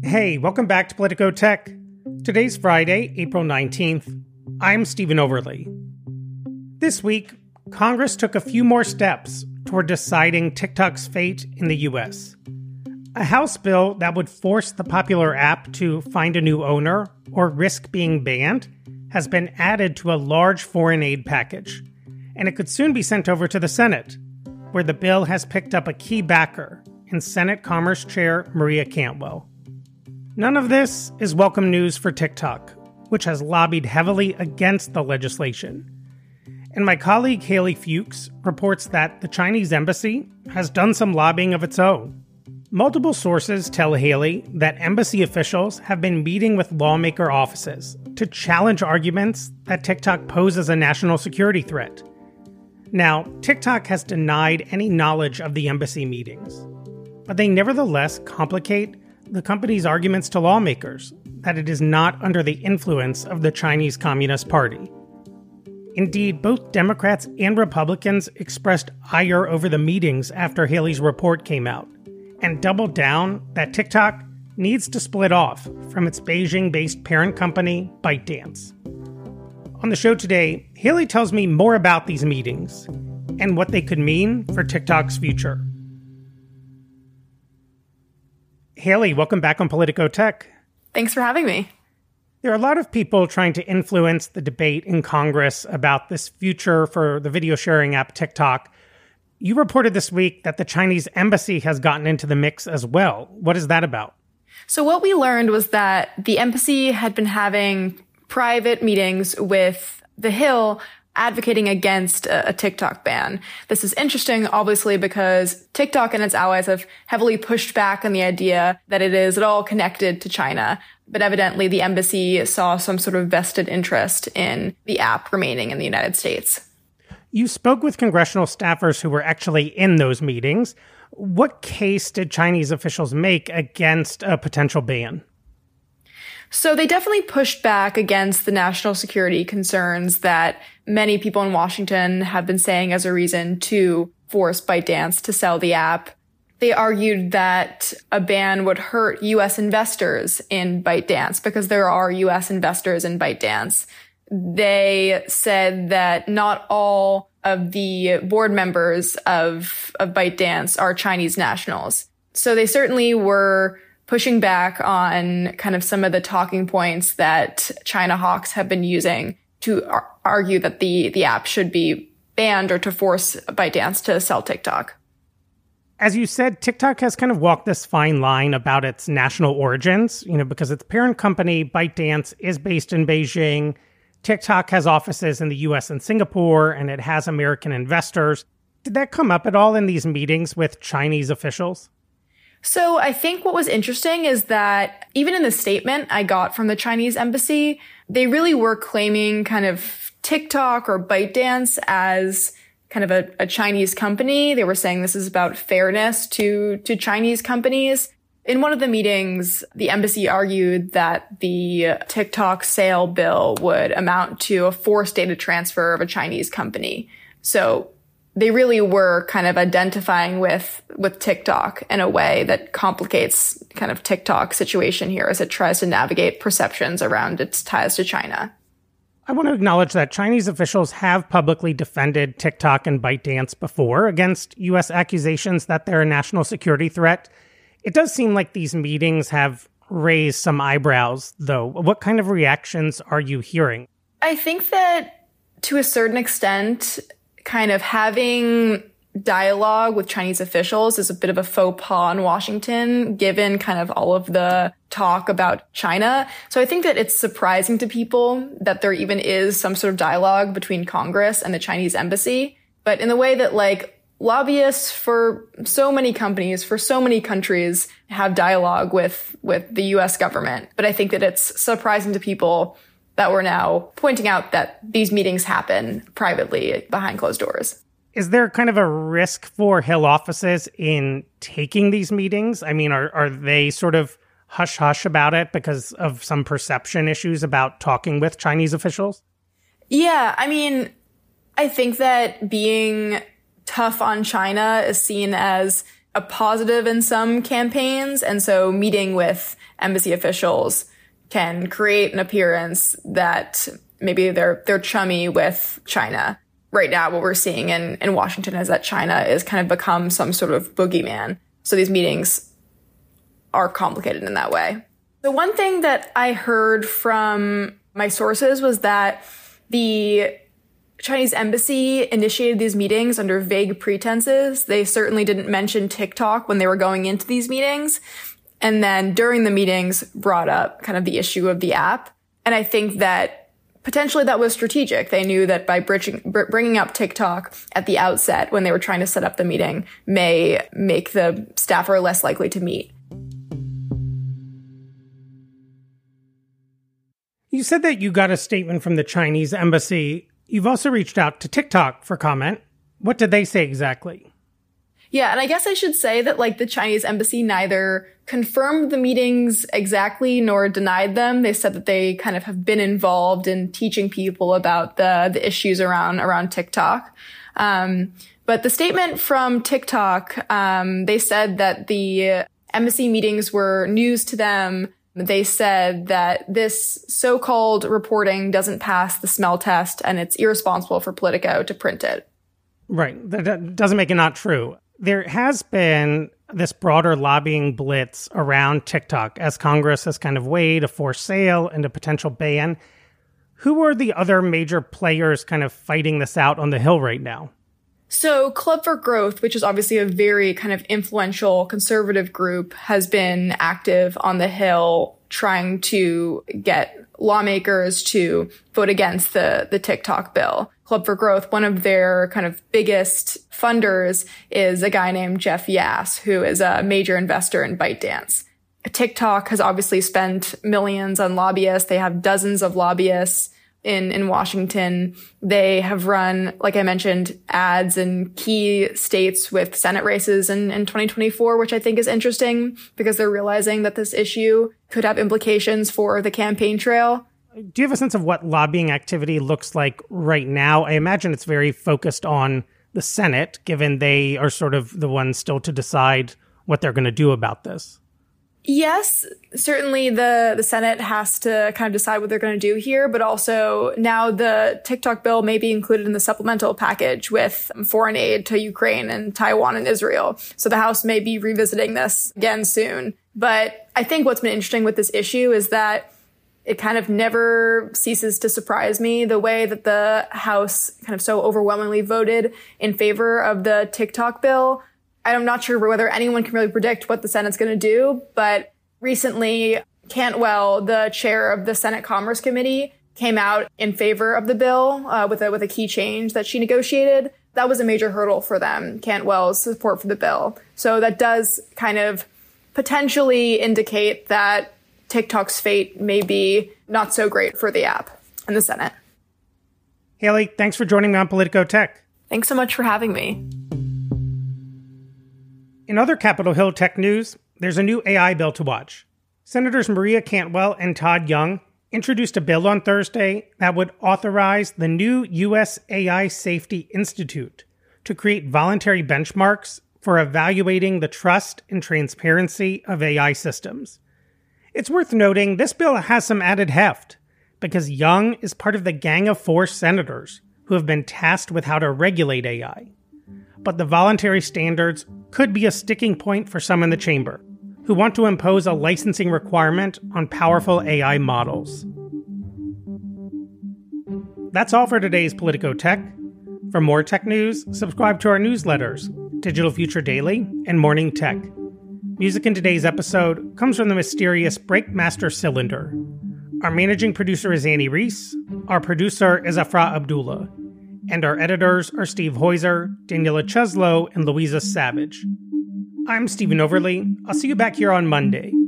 Hey, welcome back to Politico Tech. Today's Friday, April 19th. I'm Stephen Overley. This week, Congress took a few more steps toward deciding TikTok's fate in the U.S. A House bill that would force the popular app to find a new owner or risk being banned has been added to a large foreign aid package, and it could soon be sent over to the Senate, where the bill has picked up a key backer in Senate Commerce Chair Maria Cantwell. None of this is welcome news for TikTok, which has lobbied heavily against the legislation. And my colleague Haley Fuchs reports that the Chinese embassy has done some lobbying of its own. Multiple sources tell Haley that embassy officials have been meeting with lawmaker offices to challenge arguments that TikTok poses a national security threat. Now, TikTok has denied any knowledge of the embassy meetings, but they nevertheless complicate the company's arguments to lawmakers that it is not under the influence of the Chinese Communist Party. Indeed, both Democrats and Republicans expressed ire over the meetings after Haley's report came out, and doubled down that TikTok needs to split off from its Beijing-based parent company, ByteDance. On the show today, Haley tells me more about these meetings and what they could mean for TikTok's future. Haley, welcome back on Politico Tech. Thanks for having me. There are a lot of people trying to influence the debate in Congress about this future for the video sharing app TikTok. You reported this week that the Chinese embassy has gotten into the mix as well. What is that about? So what we learned was that the embassy had been having private meetings with The Hill advocating against a TikTok ban. This is interesting, obviously, because TikTok and its allies have heavily pushed back on the idea that it is at all connected to China. But evidently, the embassy saw some sort of vested interest in the app remaining in the United States. You spoke with congressional staffers who were actually in those meetings. What case did Chinese officials make against a potential ban? So they definitely pushed back against the national security concerns that many people in Washington have been saying as a reason to force ByteDance to sell the app. They argued that a ban would hurt U.S. investors in ByteDance because there are U.S. investors in ByteDance. They said that not all of the board members of ByteDance are Chinese nationals. So they certainly were pushing back on kind of some of the talking points that China hawks have been using to argue that the app should be banned or to force ByteDance to sell TikTok. As you said, TikTok has kind of walked this fine line about its national origins, because its parent company, ByteDance, is based in Beijing. TikTok has offices in the US and Singapore, and it has American investors. Did that come up at all in these meetings with Chinese officials? So I think what was interesting is that even in the statement I got from the Chinese embassy, they really were claiming kind of TikTok or ByteDance as kind of a Chinese company. They were saying this is about fairness to Chinese companies. In one of the meetings, the embassy argued that the TikTok sale bill would amount to a forced data transfer of a Chinese company. So they really were kind of identifying with TikTok in a way that complicates kind of TikTok's situation here as it tries to navigate perceptions around its ties to China. I want to acknowledge that Chinese officials have publicly defended TikTok and ByteDance before against U.S. accusations that they're a national security threat. It does seem like these meetings have raised some eyebrows, though. What kind of reactions are you hearing? I think that to a certain extent, kind of having dialogue with Chinese officials is a bit of a faux pas in Washington, given kind of all of the talk about China. So I think that it's surprising to people that there even is some sort of dialogue between Congress and the Chinese embassy. But in the way that lobbyists for so many companies, for so many countries have dialogue with the US government. But I think that it's surprising to people that we're now pointing out that these meetings happen privately behind closed doors. Is there kind of a risk for Hill offices in taking these meetings? I mean, are they sort of hush-hush about it because of some perception issues about talking with Chinese officials? Yeah, I mean, I think that being tough on China is seen as a positive in some campaigns. And so meeting with embassy officials can create an appearance that maybe they're chummy with China. Right now, what we're seeing in Washington is that China is kind of become some sort of boogeyman. So these meetings are complicated in that way. The one thing that I heard from my sources was that the Chinese embassy initiated these meetings under vague pretenses. They certainly didn't mention TikTok when they were going into these meetings. And then during the meetings brought up kind of the issue of the app. And I think that potentially that was strategic. They knew that by bringing up TikTok at the outset when they were trying to set up the meeting may make the staffer less likely to meet. You said that you got a statement from the Chinese embassy. You've also reached out to TikTok for comment. What did they say exactly? Yeah, and I guess I should say that the Chinese embassy neither confirmed the meetings exactly nor denied them. They said that they kind of have been involved in teaching people about the issues around TikTok. But the statement from TikTok, they said that the embassy meetings were news to them. They said that this so-called reporting doesn't pass the smell test and it's irresponsible for Politico to print it. Right. That doesn't make it not true. There has been this broader lobbying blitz around TikTok as Congress has kind of weighed a forced sale and a potential ban. Who are the other major players kind of fighting this out on the Hill right now? So Club for Growth, which is obviously a very kind of influential conservative group, has been active on the Hill trying to get lawmakers to vote against the TikTok bill. Club for Growth, one of their kind of biggest funders is a guy named Jeff Yass, who is a major investor in ByteDance. TikTok has obviously spent millions on lobbyists. They have dozens of lobbyists in Washington. They have run, like I mentioned, ads in key states with Senate races in 2024, which I think is interesting because they're realizing that this issue could have implications for the campaign trail. Do you have a sense of what lobbying activity looks like right now? I imagine it's very focused on the Senate, given they are sort of the ones still to decide what they're going to do about this. Yes, certainly the Senate has to kind of decide what they're going to do here, but also now the TikTok bill may be included in the supplemental package with foreign aid to Ukraine and Taiwan and Israel. So the House may be revisiting this again soon. But I think what's been interesting with this issue is that it kind of never ceases to surprise me the way that the House kind of so overwhelmingly voted in favor of the TikTok bill. I'm not sure whether anyone can really predict what the Senate's going to do, but recently Cantwell, the chair of the Senate Commerce Committee, came out in favor of the bill with a key change that she negotiated. That was a major hurdle for them, Cantwell's support for the bill. So that does kind of potentially indicate that TikTok's fate may be not so great for the app in the Senate. Haley, thanks for joining me on Politico Tech. Thanks so much for having me. In other Capitol Hill tech news, there's a new AI bill to watch. Senators Maria Cantwell and Todd Young introduced a bill on Thursday that would authorize the new U.S. AI Safety Institute to create voluntary benchmarks for evaluating the trust and transparency of AI systems. It's worth noting this bill has some added heft, because Young is part of the gang of 4 senators who have been tasked with how to regulate AI. But the voluntary standards could be a sticking point for some in the chamber who want to impose a licensing requirement on powerful AI models. That's all for today's Politico Tech. For more tech news, subscribe to our newsletters, Digital Future Daily and Morning Tech. Music in today's episode comes from the mysterious Breakmaster Cylinder. Our managing producer is Annie Reese. Our producer is Afra Abdullah. And our editors are Steve Heuser, Daniela Cheslow, and Louisa Savage. I'm Stephen Overly. I'll see you back here on Monday.